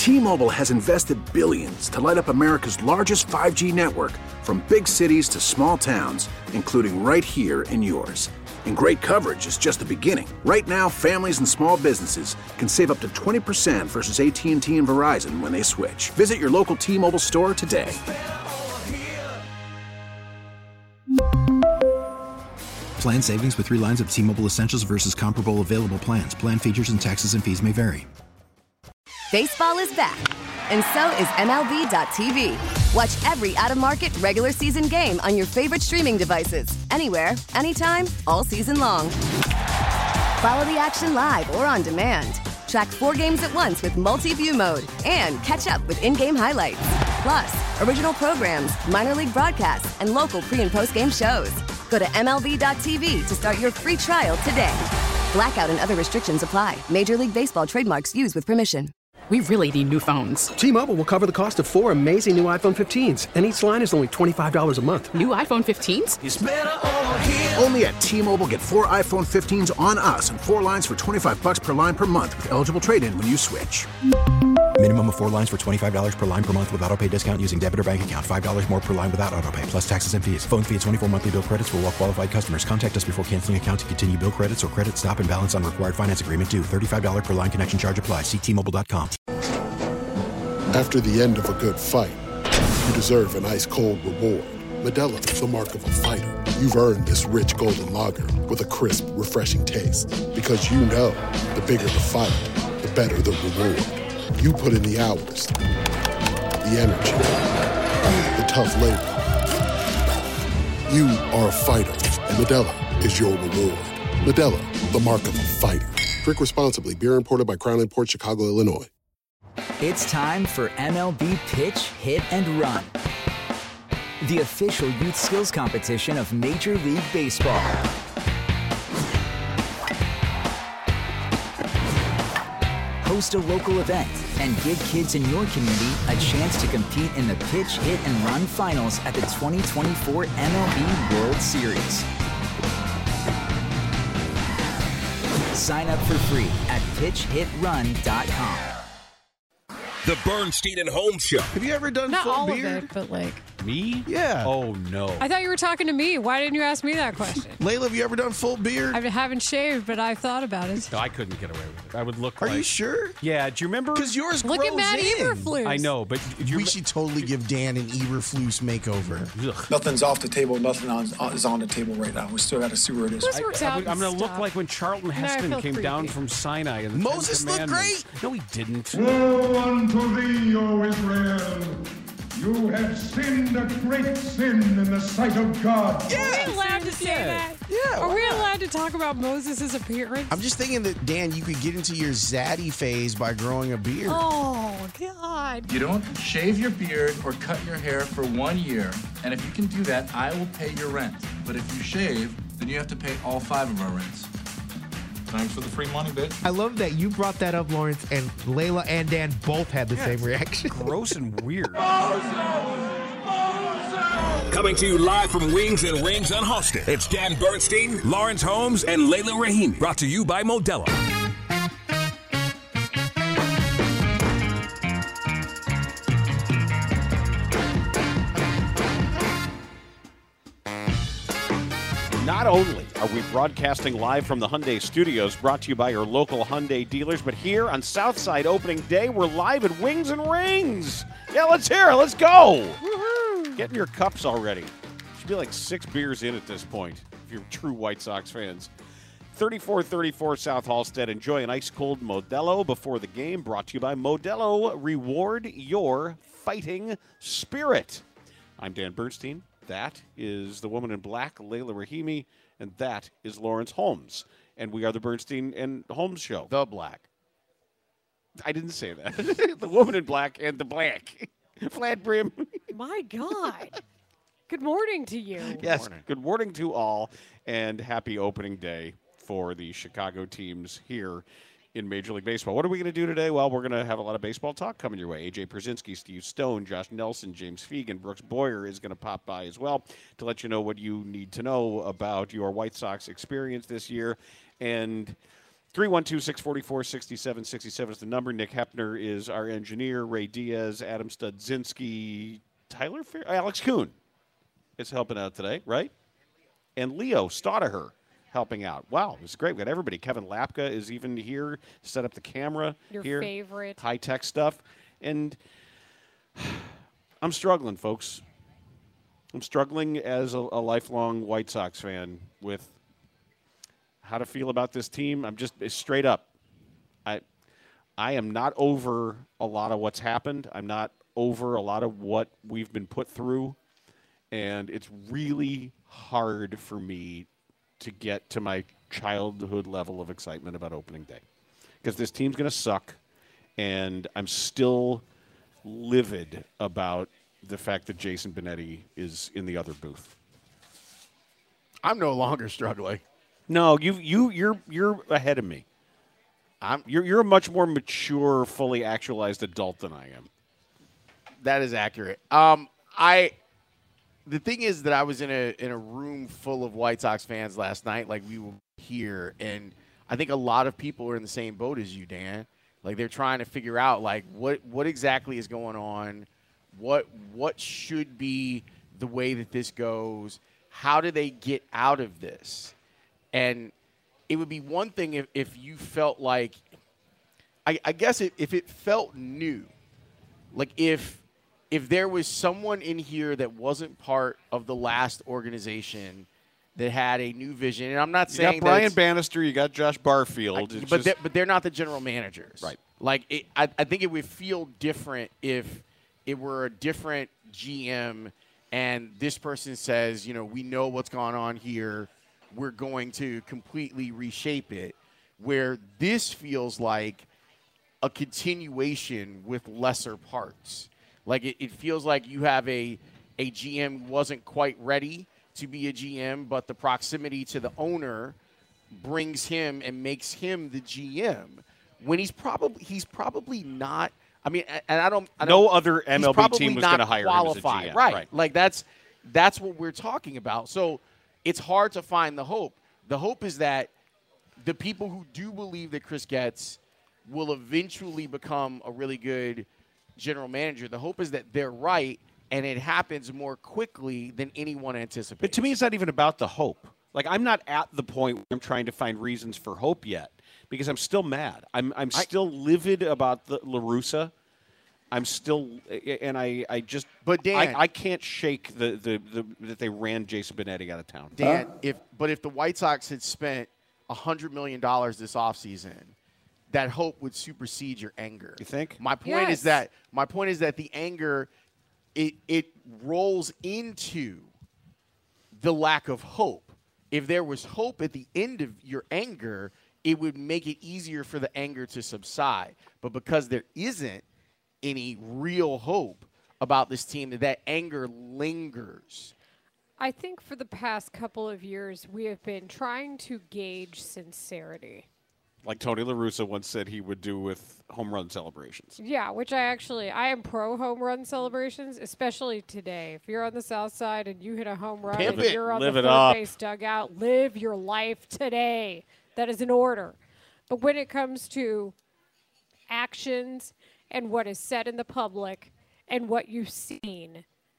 T-Mobile has invested billions to light up America's largest 5G network, from big cities to small towns, including right here in yours. And great coverage is just the beginning. Right now, families and small businesses can save up to 20% versus AT&T and Verizon when they switch. Visit your local T-Mobile store today. Plan savings with 3 lines of T-Mobile Essentials versus comparable available plans. Plan features and taxes and fees may vary. Baseball is back, and so is MLB.tv. Watch every out-of-market regular season game on your favorite streaming devices, anywhere, anytime, all season long. Follow the action live or on demand. Track 4 games at once with multi-view mode and catch up with in-game highlights. Plus, original programs, minor league broadcasts, and local pre- and post-game shows. Go to MLB.tv to start your free trial today. Blackout and other restrictions apply. Major League Baseball trademarks used with permission. We really need new phones. T-Mobile will cover the cost of 4 amazing new iPhone 15s, and each line is only $25 a month. New iPhone 15s? It's better over here. Only at T-Mobile, get 4 iPhone 15s on us and 4 lines for $25 per line per month with eligible trade-in when you switch. Minimum of 4 lines for $25 per line per month with autopay discount using debit or bank account. $5 more per line without autopay, plus taxes and fees. Phone fee at 24 monthly bill credits for well-qualified customers. Contact us before canceling account to continue bill credits or credit stop and balance on required finance agreement due. $35 per line connection charge applies. See T-Mobile.com. After the end of a good fight, you deserve an ice-cold reward. Modelo is the mark of a fighter. You've earned this rich golden lager with a crisp, refreshing taste. Because you know, the bigger the fight, the better the reward. You put in the hours, the energy, the tough labor. You are a fighter, and Modelo is your reward. Modelo, the mark of a fighter. Drink responsibly. Beer imported by Crown Imports, Chicago, Illinois. It's time for MLB Pitch, Hit, and Run, the official youth skills competition of Major League Baseball. Host a local event and give kids in your community a chance to compete in the Pitch, Hit, and Run finals at the 2024 MLB World Series. Sign up for free at pitchhitrun.com. The Bernstein and Holmes Show. Have you ever done Not full all beard? of it, but like... Me? Yeah. Oh, no. I thought you were talking to me. Why didn't you ask me that question? Layla, have you ever done full beard? I haven't shaved, but I've thought about it. No, I couldn't get away with it. I would look Are like... you sure? Yeah, do you remember? Because yours Look grows at Matt in. Eberflus. I know, but... We should totally give Dan an Eberflus makeover. Ugh. Nothing's off the table. Nothing is on the table right now. We still got to see where it is. This works out. I'm going to look Stuff. like when Charlton Now I Heston feel came creepy. down from Sinai. And the Moses Ten looked Commandments. great. No, he didn't. Woe unto thee, O Israel! You have sinned a great sin in the sight of God. Are we allowed to say that? Yeah, Are why we not? allowed to talk about Moses' appearance? I'm just thinking that, Dan, you could get into your zaddy phase by growing a beard. Oh, God. You don't shave your beard or cut your hair for 1 year, and if you can do that, I will pay your rent. But if you shave, then you have to pay all 5 of our rents. Thanks for the free money, bitch. I love that you brought that up, Lawrence, and Layla and Dan both had the same reaction. Gross and weird. Coming to you live from Wings and Rings on Austin. It's Dan Bernstein, Lawrence Holmes, and Layla Rahimi. Brought to you by Modelo. Not only are we broadcasting live from the Hyundai Studios, brought to you by your local Hyundai dealers, but here on Southside Opening Day, we're live at Wings and Rings. Yeah, let's hear it. Let's go. Woohoo. Get in your cups already. Should be like 6 beers in at this point, if you're true White Sox fans. 3434 South Halstead. Enjoy an ice-cold Modelo before the game, brought to you by Modelo. Reward your fighting spirit. I'm Dan Bernstein. That is the woman in black, Layla Rahimi, and that is Lawrence Holmes. And we are the Bernstein and Holmes Show. The black. I didn't say that. The woman in black and the black. Flat brim. My God. Good morning to you. Yes, good morning to all, and happy opening day for the Chicago teams here in Major League Baseball. What are we going to do today? Well, we're going to have a lot of baseball talk coming your way. A.J. Przinsky, Steve Stone, Josh Nelson, James Fegan, Brooks Boyer is going to pop by as well to let you know what you need to know about your White Sox experience this year. And 312-644-6767 is the number. Nick Hepner is our engineer. Ray Diaz, Adam Studzinski, Tyler Fair, Alex Kuhn is helping out today, right? And Leo Staudaher helping out. Wow, this is great. We got everybody. Kevin Lapka is even here to set up the camera. Your here. favorite. High-tech stuff. And I'm struggling, folks. I'm struggling as a lifelong White Sox fan with how to feel about this team. I'm just straight up. I am not over a lot of what's happened. I'm not over a lot of what we've been put through. And it's really hard for me to get to my childhood level of excitement about opening day. Because this team's going to suck, and I'm still livid about the fact that Jason Benetti is in the other booth. I'm no longer struggling. No, you're ahead of me. You're a much more mature, fully actualized adult than I am. That is accurate. The thing is that I was in a room full of White Sox fans last night, like we were here, and I think a lot of people are in the same boat as you, Dan. Like they're trying to figure out like what exactly is going on, what should be the way that this goes, how do they get out of this? And it would be one thing if you felt like, I guess if it felt new, like if there was someone in here that wasn't part of the last organization that had a new vision, and I'm not saying you got Brian Bannister, you got Josh Barfield, but they're not the general managers, right? Like I think it would feel different if it were a different GM, and this person says, we know what's going on here, we're going to completely reshape it. Where this feels like a continuation with lesser parts. Like it feels like you have a GM who wasn't quite ready to be a GM, but the proximity to the owner brings him and makes him the GM when he's probably not. I mean, and I don't. No other MLB team was going to hire him as a GM, right? Like that's what we're talking about. So it's hard to find the hope. The hope is that the people who do believe that Chris Getz will eventually become a really good general manager, the hope is that they're right and it happens more quickly than anyone anticipates. But to me, it's not even about the hope. Like, I'm not at the point where I'm trying to find reasons for hope yet because I'm still mad. I'm still livid about the La Russa. I'm still, and I just, but Dan, I can't shake the that they ran Jason Benetti out of town. Dan, if the White Sox had spent $100 million this offseason, that hope would supersede your anger. You think? My point is that the anger it rolls into the lack of hope. If there was hope at the end of your anger, it would make it easier for the anger to subside. But because there isn't any real hope about this team, that anger lingers. I think for the past couple of years, we have been trying to gauge sincerity. Like Tony La Russa once said he would do with home run celebrations. Yeah, which I am pro home run celebrations, especially today. If you're on the south side and you hit a home run and you're on the third base dugout, live your life today. That is an order. But when it comes to actions and what is said in the public and what you've seen,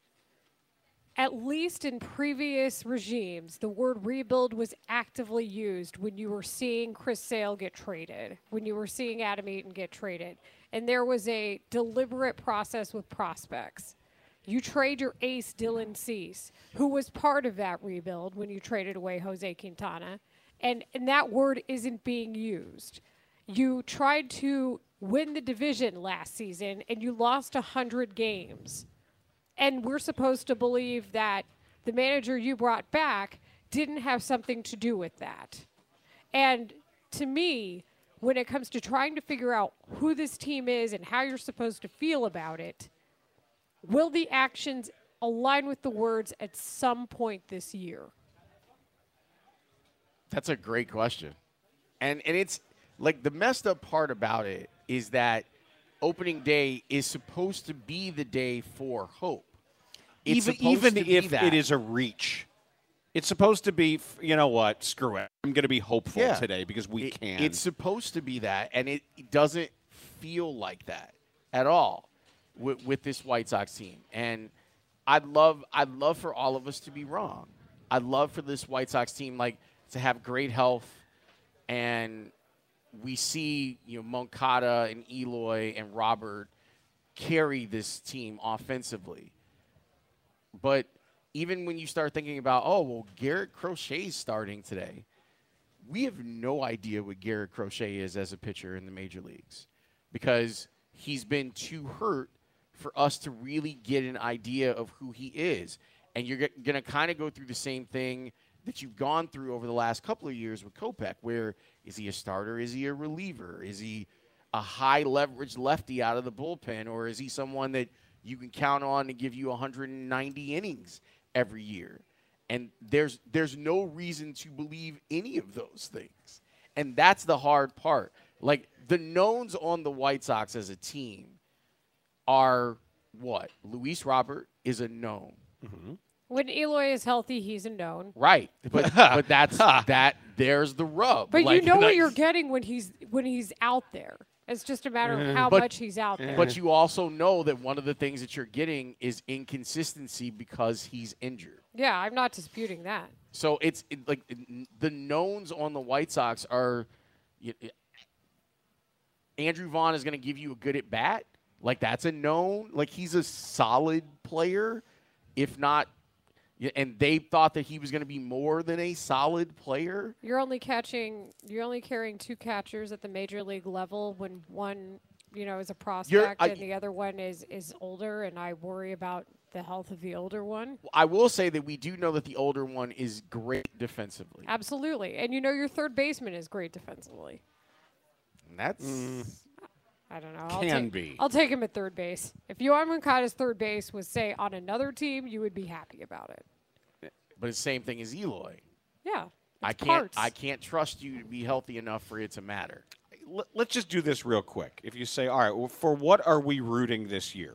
at least in previous regimes, the word rebuild was actively used when you were seeing Chris Sale get traded, when you were seeing Adam Eaton get traded. And there was a deliberate process with prospects. You trade your ace, Dylan Cease, who was part of that rebuild when you traded away Jose Quintana. And that word isn't being used. You tried to win the division last season, and you lost 100 games. And we're supposed to believe that the manager you brought back didn't have something to do with that. And to me, when it comes to trying to figure out who this team is and how you're supposed to feel about it, will the actions align with the words at some point this year? That's a great question. And it's like the messed up part about it is that opening day is supposed to be the day for hope. Even if it is a reach. It's supposed to be, you know what, screw it. I'm going to be hopeful today because we can. It's supposed to be that, and it doesn't feel like that at all with this White Sox team. And I'd love for all of us to be wrong. I'd love for this White Sox team to have great health, and we see Moncada and Eloy and Robert carry this team offensively. But even when you start thinking about, Garrett Crochet's starting today, we have no idea what Garrett Crochet is as a pitcher in the major leagues because he's been too hurt for us to really get an idea of who he is. And you're going to kind of go through the same thing that you've gone through over the last couple of years with Kopech, where is he a starter? Is he a reliever? Is he a high-leverage lefty out of the bullpen? Or is he someone that you can count on to give you 190 innings every year? And there's no reason to believe any of those things. And that's the hard part. The knowns on the White Sox as a team are what? Luis Robert is a known. Mm-hmm. When Eloy is healthy, he's a known. Right. But that's there's the rub. But you know what you're getting when he's out there. It's just a matter of how much he's out there. But you also know that one of the things that you're getting is inconsistency because he's injured. Yeah, I'm not disputing that. So it's the knowns on the White Sox are Andrew Vaughn is going to give you a good at bat. That's a known. He's a solid player, if not. And they thought that he was going to be more than a solid player. You're only carrying two catchers at the major league level when one, is a prospect and the other one is older, and I worry about the health of the older one. I will say that we do know that the older one is great defensively. Absolutely. And your third baseman is great defensively. And that's I don't know. I'll take him at third base. If Yoan Moncada's third base was, say, on another team, you would be happy about it. But it's the same thing as Eloy. Yeah. I can't trust you to be healthy enough for it to matter. Let's just do this real quick. If you say, all right, well, for what are we rooting this year?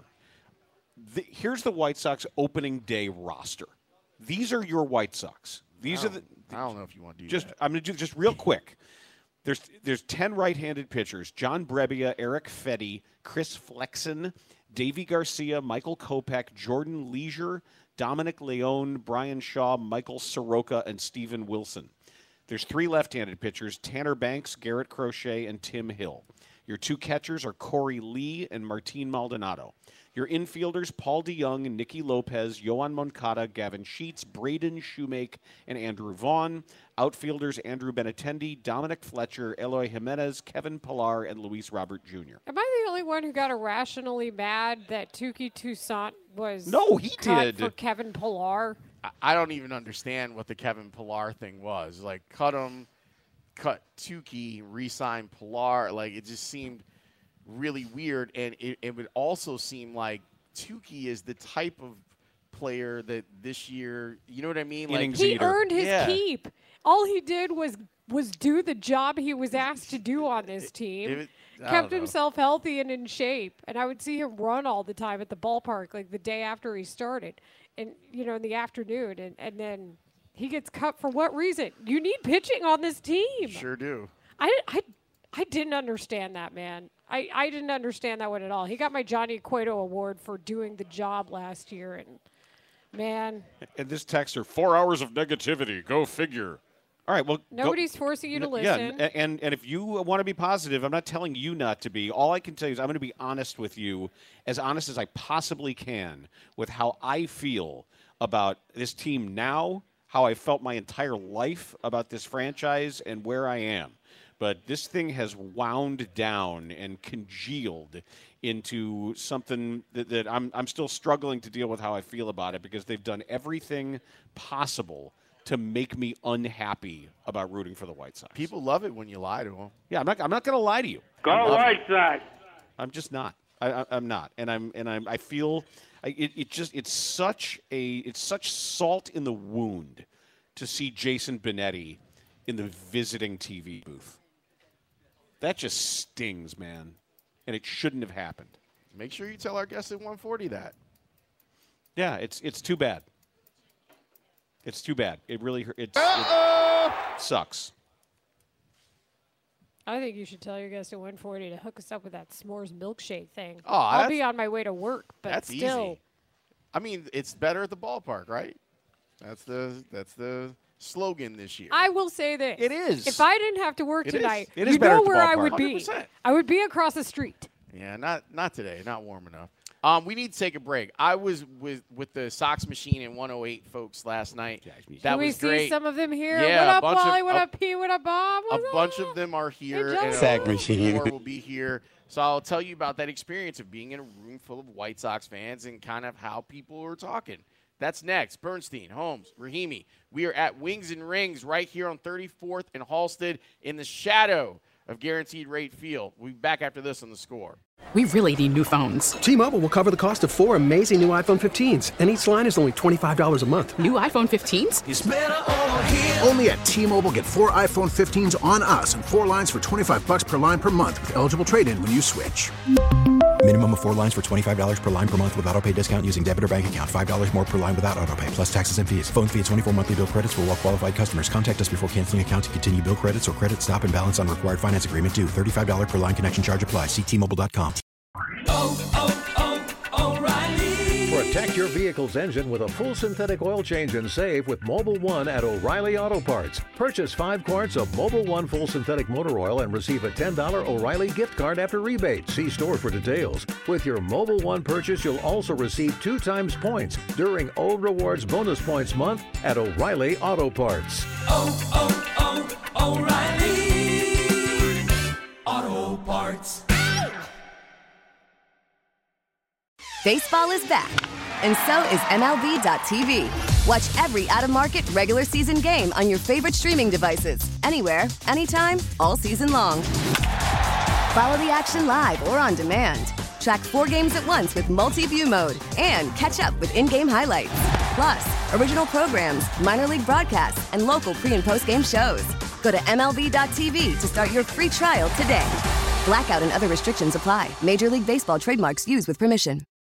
Here's the White Sox opening day roster. These are your White Sox. I don't know if you want to do that. I'm going to do just real quick. There's 10 right-handed pitchers: John Brebbia, Eric Fetty, Chris Flexen, Davey Garcia, Michael Kopech, Jordan Leisure, Dominic Leone, Brian Shaw, Michael Soroka, and Steven Wilson. There's 3 left-handed pitchers: Tanner Banks, Garrett Crochet, and Tim Hill. Your 2 catchers are Corey Lee and Martin Maldonado. Your infielders: Paul DeYoung, Nicky Lopez, Yoan Moncada, Gavin Sheets, Braden Shoemake, and Andrew Vaughn. Outfielders: Andrew Benintendi, Dominic Fletcher, Eloy Jimenez, Kevin Pillar, and Luis Robert Jr. Am I the only one who got irrationally mad that Touki Toussaint was cut for Kevin Pillar? I don't even understand what the Kevin Pillar thing was. Cut him, cut Touki, re-sign Pillar. It just seemed really weird, and it would also seem like Touki is the type of player that this year, you know what I mean? He earned his keep. All he did was do the job he was asked to do on this team. Kept himself healthy and in shape, and I would see him run all the time at the ballpark, the day after he started, and in the afternoon, and then he gets cut for what reason? You need pitching on this team. Sure do. I didn't understand that, man. I didn't understand that one at all. He got my Johnny Cueto Award for doing the job last year, and man. And this texter, 4 hours of negativity. Go figure. All right, well. Nobody's forcing you to listen. Yeah, and if you want to be positive, I'm not telling you not to be. All I can tell you is I'm going to be honest with you, as honest as I possibly can, with how I feel about this team now, how I felt my entire life about this franchise, and where I am. But this thing has wound down and congealed into something that I'm still struggling to deal with how I feel about it, because they've done everything possible to make me unhappy about rooting for the White Sox. People love it when you lie to them. Yeah, I'm not going to lie to you. Go White Sox. I'm just not. I'm not, and I feel it's such salt in the wound to see Jason Benetti in the visiting TV booth. That just stings, man, and it shouldn't have happened. Make sure you tell our guests at 140 that. Yeah, it's too bad. It's too bad. It really it sucks. I think you should tell your guest at 140 to hook us up with that s'mores milkshake thing. Oh, I'll be on my way to work, but that's still. easy. I mean, it's better at the ballpark, right? That's the slogan this year. I will say this. It is. If I didn't have to work It tonight, is. It is you better know at the where I ballpark. would be. 100%. I would be across the street. Yeah, not today. Not warm enough. We need to take a break. I was with the Sox machine in 108 folks last night. That Do we was great. see some of them here? Yeah, What up, Wally? What up, P? What up, Bob? A bunch of them are here. Hey, and Sack machine. More will be here. So I'll tell you about that experience of being in a room full of White Sox fans and kind of how people are talking. That's next. Bernstein, Holmes, Rahimi. We are at Wings and Rings right here on 34th and Halsted in the shadow of Guaranteed Rate Field. We'll be back after this on The Score. We really need new phones. T-Mobile will cover the cost of 4 amazing new iPhone 15s, and each line is only $25 a month. New iPhone 15s? It's better over here. Only at T-Mobile, get 4 iPhone 15s on us and 4 lines for $25 per line per month with eligible trade-in when you switch. Minimum of 4 lines for $25 per line per month with autopay discount using debit or bank account. $5 more per line without autopay, plus taxes and fees. Phone fee at 24 monthly bill credits for well-qualified customers. Contact us before canceling account to continue bill credits or credit stop and balance on required finance agreement due. $35 per line connection charge applies. See T-Mobile.com. Protect your vehicle's engine with a full synthetic oil change and save with Mobil 1 at O'Reilly Auto Parts. Purchase 5 quarts of Mobil 1 full synthetic motor oil and receive a $10 O'Reilly gift card after rebate. See store for details. With your Mobil 1 purchase, you'll also receive 2 times points during O Rewards Bonus Points Month at O'Reilly Auto Parts. O'Reilly Auto Parts. Baseball is back, and so is MLB.tv. Watch every out-of-market regular season game on your favorite streaming devices, anywhere, anytime, all season long. Follow the action live or on demand. Track 4 games at once with multi-view mode and catch up with in-game highlights. Plus, original programs, minor league broadcasts, and local pre- and post-game shows. Go to MLB.tv to start your free trial today. Blackout and other restrictions apply. Major League Baseball trademarks used with permission.